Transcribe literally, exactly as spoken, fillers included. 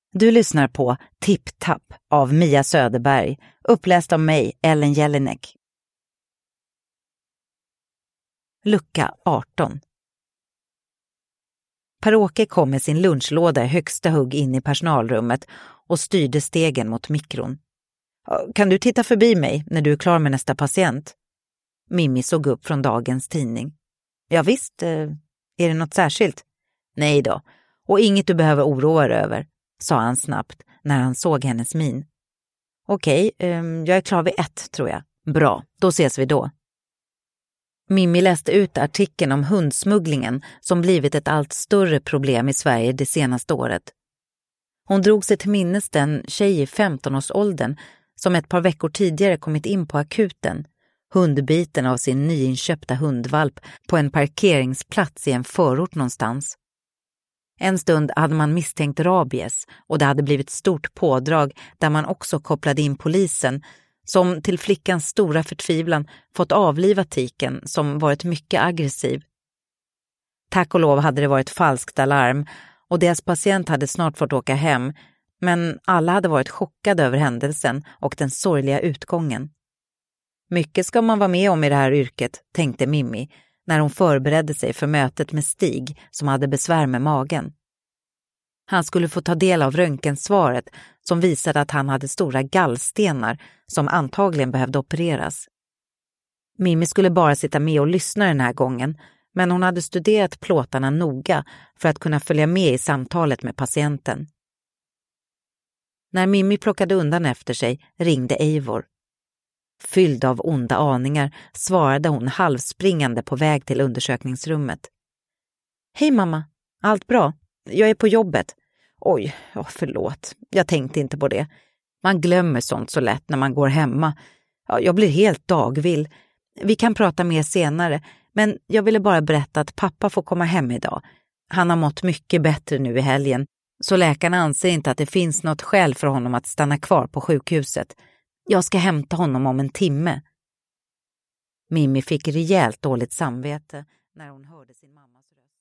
Du lyssnar på Tipp Tapp av Mia Söderberg, uppläst av mig, Ellen Jelinek. Lucka arton. Per-Åke kom med sin lunchlåda i högsta hugg in i personalrummet och styrde stegen mot mikron. Kan du titta förbi mig när du är klar med nästa patient? Mimmi såg upp från dagens tidning. Ja visst, är det något särskilt? Nej då, och inget du behöver oroa dig över, sa han snabbt när han såg hennes min. Okej, jag är klar vid ett tror jag. Bra, då ses vi då. Mimmi läste ut artikeln om hundsmugglingen som blivit ett allt större problem i Sverige det senaste året. Hon drog sig till minnes den tjej i femtonårsåldern som ett par veckor tidigare kommit in på akuten, hundbiten av sin nyinköpta hundvalp på en parkeringsplats i en förort någonstans. En stund hade man misstänkt rabies och det hade blivit stort pådrag där man också kopplade in polisen som till flickans stora förtvivlan fått avliva tiken som varit mycket aggressiv. Tack och lov hade det varit falskt alarm och deras patient hade snart fått åka hem, men alla hade varit chockade över händelsen och den sorgliga utgången. Mycket ska man vara med om i det här yrket, tänkte Mimmi när hon förberedde sig för mötet med Stig som hade besvär med magen. Han skulle få ta del av röntgensvaret som visade att han hade stora gallstenar som antagligen behövde opereras. Mimmi skulle bara sitta med och lyssna den här gången, men hon hade studerat plåtarna noga för att kunna följa med i samtalet med patienten. När Mimmi plockade undan efter sig ringde Eivor. Fylld av onda aningar svarade hon halvspringande på väg till undersökningsrummet. Hej mamma, allt bra? Jag är på jobbet. Oj, oh, förlåt. Jag tänkte inte på det. Man glömmer sånt så lätt när man går hemma. Ja, jag blir helt dagvill. Vi kan prata mer senare, men jag ville bara berätta att pappa får komma hem idag. Han har mått mycket bättre nu i helgen, så läkarna anser inte att det finns något skäl för honom att stanna kvar på sjukhuset. Jag ska hämta honom om en timme. Mimmi fick rejält dåligt samvete när hon hörde sin mammas röst.